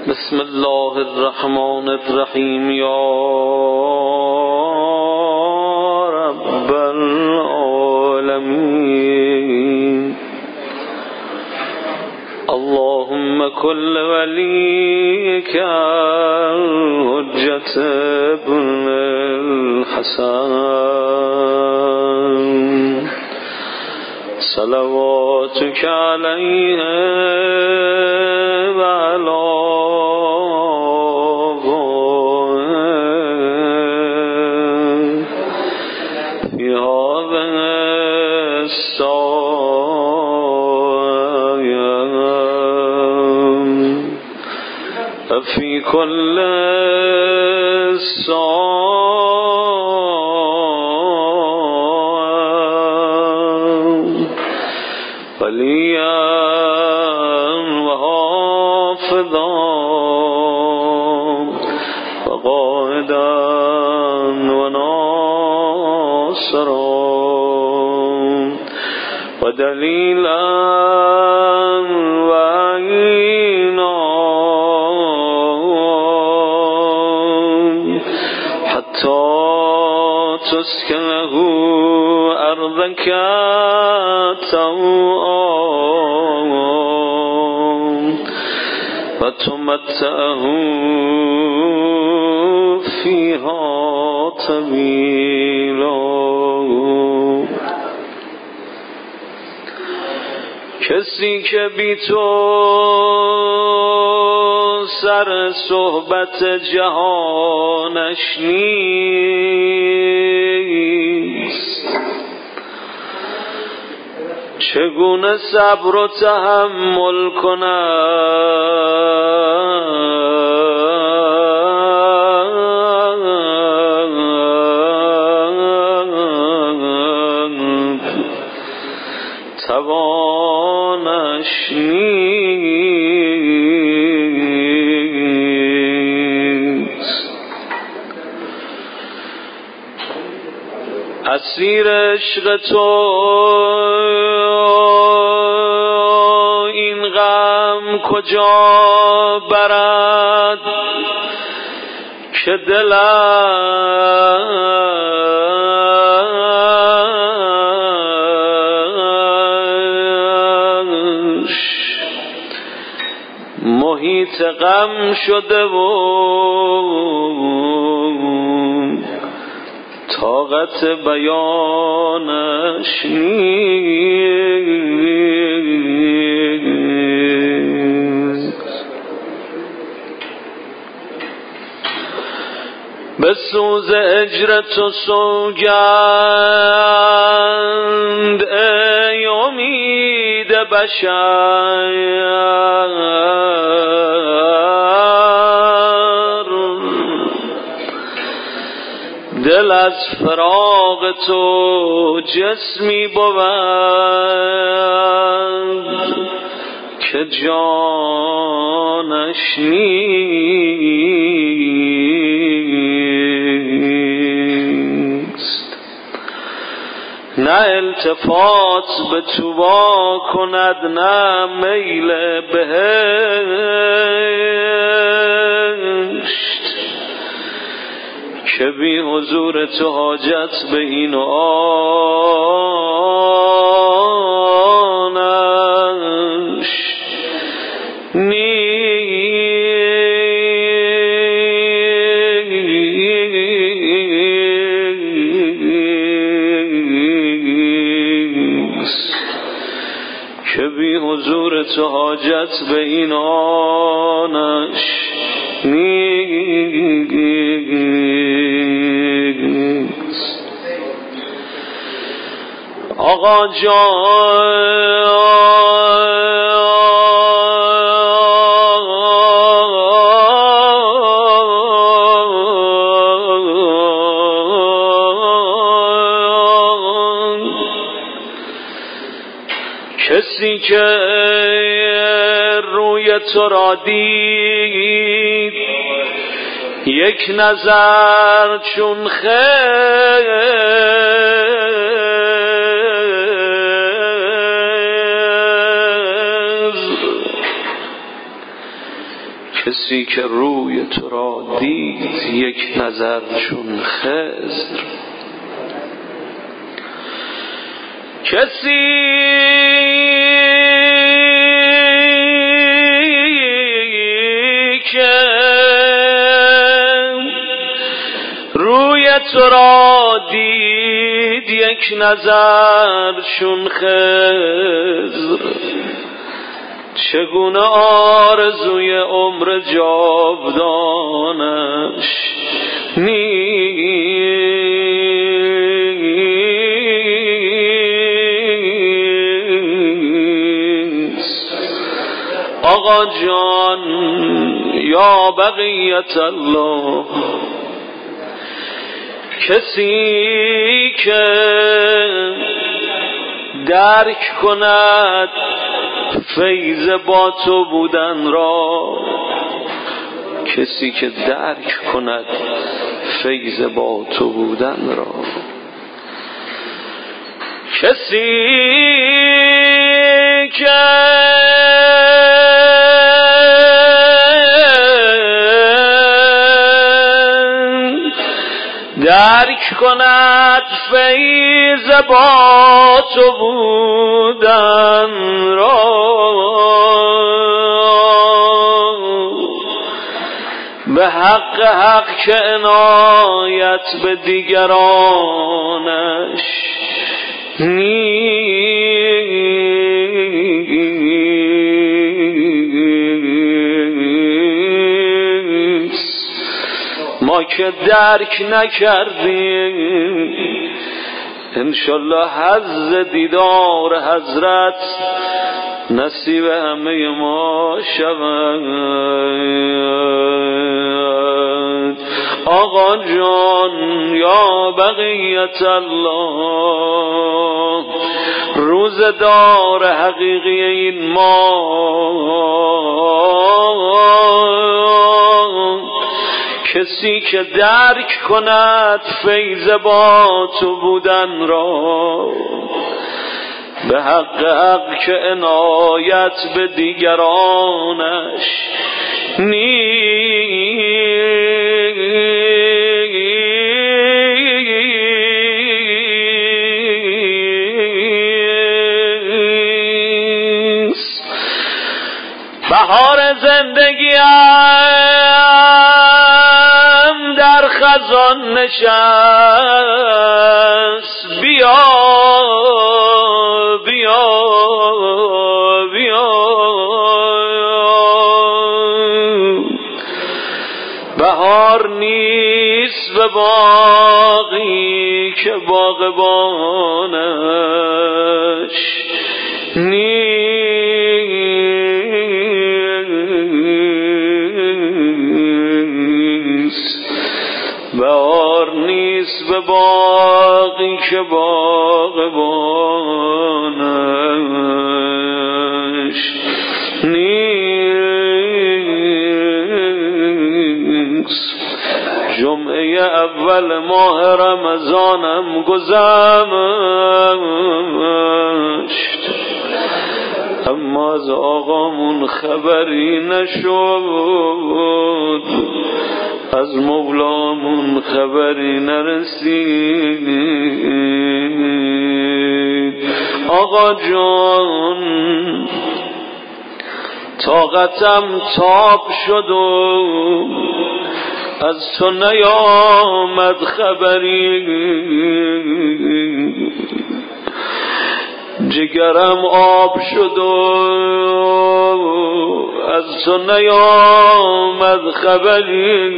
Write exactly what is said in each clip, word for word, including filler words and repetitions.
بسم الله الرحمن الرحیم. یا رب العالمین، اللهم كل وليك الحجة ابن الحسن صلواتك عليه وعلى آبائه في هذا الساعة وفي كل ساعة وليا وحافظا وقائدا وناصرا ودليلا وعينا حتى تسكنه أرضك طوعا وتمتعه فيها طويلا. کسی که بی تو سر صحبت جهانش نیست، چگونه صبر و تحمل کند توانش نیست. اسیر عشق تو این غم کجا برد که دلش محیط غم شده و طاقت بیانش نیست. به سوز هجر تو سوگند ای امید بشر، دل از فراق تو جسمی بود که جانش نیست. نه التفات به تو وا کند، نه میل بهشت، که بی حضور تو حاجت به این و آنش نیست، که بی حضور تو حاجت به این و آنش نیست. آقا جان، کسی که روی تو را دید یک نظر چون خضر، کسی که روی تو را دید یک نظر چون خضر، کسی که روی تو را دید یک نظر چون خضر، چگونه آرزوی عمر جاودانش نیست. آقا جان یا بقیت الله، کسی که درک کند فیض با تو بودن را، کسی که درک کند فیض با تو بودن را، کسی که درک کند فیض با تو بودن را، به حق حق که عنایت به دیگرانش نیست. ما که درک نکردیم انشالله حظ دیدار حضرت نصیب همه ما شود. آقا جان یا بقیت الله، روزدار حقیقی این ما، کسی که درک کند فیض با تو بودن را، به حق حق که عنایت به دیگرانش نیست. بهار زندگیم در خزان نشست، بیا بیا بیا. بهار نیست به باغی که باغبانش نیست. بهار نیست به باغی که باغبانش نیست. جمعه اول ماه رمضانم گذشت، اما از آقامون خبری نشد، از مولامون خبری نرسید. آقا جان طاقتم تاب شد و از تو نیامد خبری، جگرم آب شد و از تو نیامد خبری.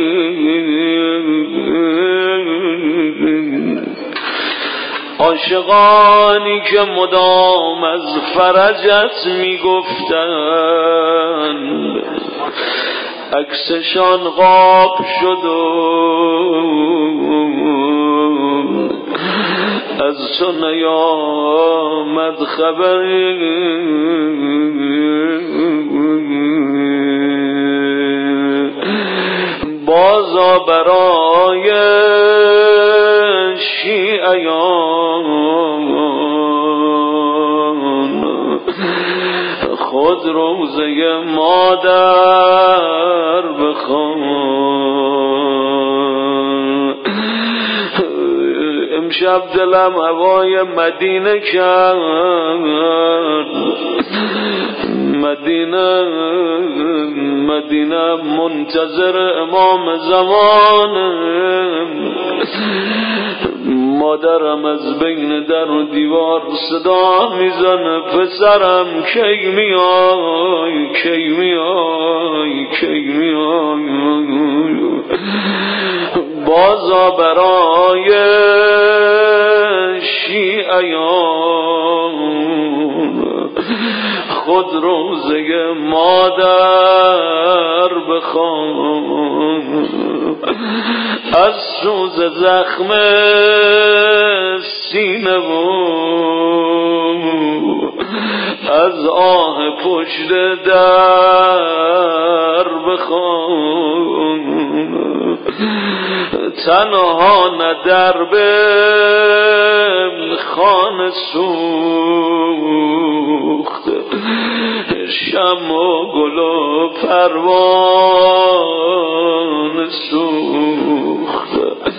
عاشقانی که مدام از فرجت میگفتند، عکسشان غاب شد و از تو نیامد خبری. بازا برای شیعیان خود روزه مادر بخوان. امشب دلم هوای مدینه کرد، مدینه مدینه منتظر امام زمانه. مادرم از بین در و دیوار صدا میزنه پسرم کی میای کی میای کی میای. بازا برای شیعیان خود روزه مادر بخوان. از سوز زخم سینه و از آه پشت در بخوان. تنها نه در به خانه سوخت، شم و گل و پروانه سوخت.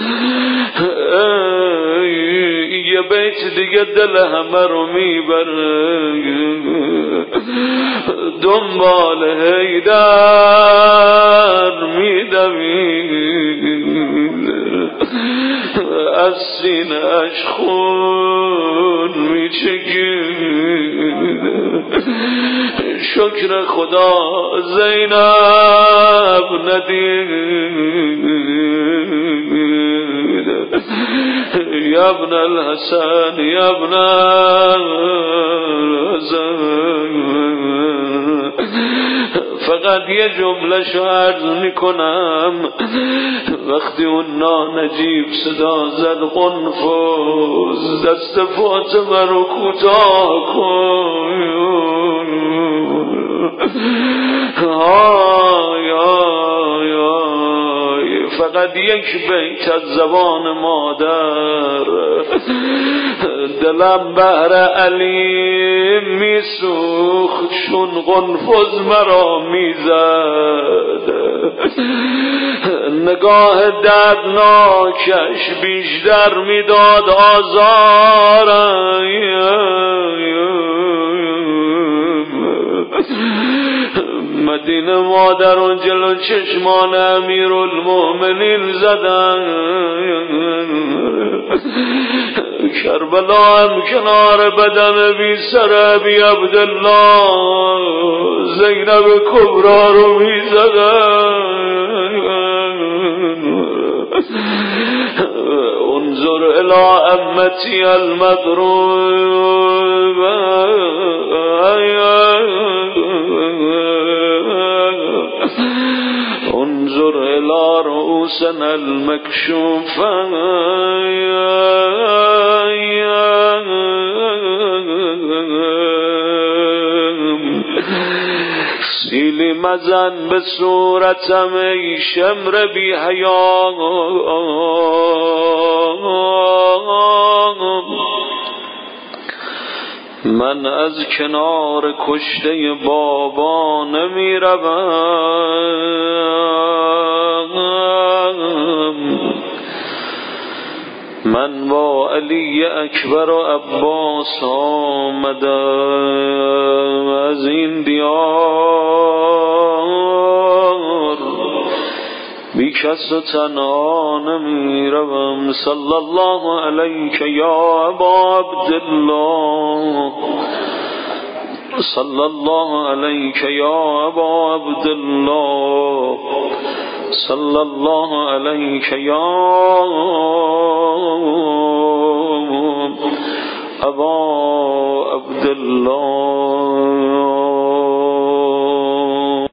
یه بیت دیگه دل همه رو میبره، دنبال حیدر میدوید، از سینه اش خون میچکید. شکر خدا زینب ندید، یا ابن الحسن یا ابن الحسن. فقط یه جمله شو عرض میکنم، وقتی اون نانجیب صدا زد قنفذ، دست فاطمه رو کوتاه کن. های های های، فقط یک بیت از زبان مادر. دلم بهر علی میسوخت چون قنفذ مرا میزد، نگاه دردناکش بیشتر میداد آزارم. مدینه مادر و جلو چشمان امیرالمؤمنین زدن، کربلا هم کنار بدن بی سر بی عبدالله زینب کبرا رو می زدن. انظر الى امتی المضروب، انظر الى رؤوسنا المكشوفة. سیلی مزن به صورتم ای شمر بی حیا، من از کنار کشته بابا نمی روم. من با علی اکبر و عباس آمدم از این دیار، بی کس و تنها نمی روم. صلی الله علیک یا ابا عبدالله، صلی الله علیک یا ابا عبدالله، صلی الله علیک یا ابا عبدالله.